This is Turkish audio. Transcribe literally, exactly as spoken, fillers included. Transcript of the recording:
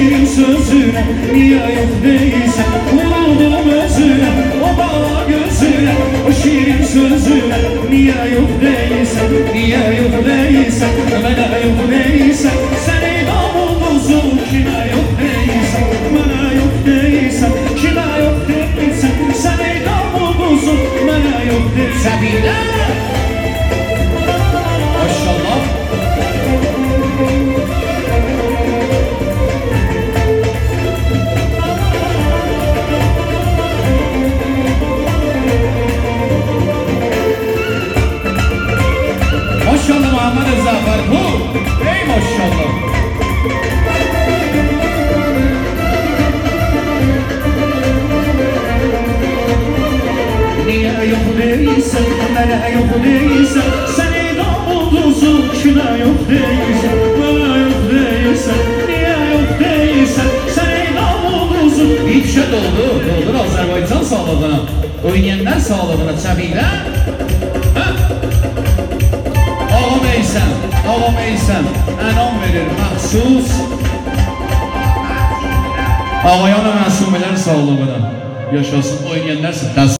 şirin sözüne niye yok değilsen, vuruldum özüne o bala gözüne. O şirin sözüne niye yok değilsen, niye yok değilsen, bana yok değilsen. Sen ey namussuzum kime yok değilsen, bana yok değilsen, kime yok değilsen. Sen ey namussuzum bana yok değilsen. Sabine maşallah. Maşallah Muhammed Zafer bu. Ey maşallah. Niye yok değilsen, bana yok değilsen. Sen ey namussuzum kime yok değilsen, bana yok değilsen. Niye yok değilsen, sen ey namussuzum. İlk şey doldu, doldur Azerbaycan sağlığına. Oynayanlar sağlığına çabiyle. Ağam eysən, ağam eysən, ənam verir məxsus Ağayana məsumələr sağlığına. Yaşasın oynayanlar sağlığına.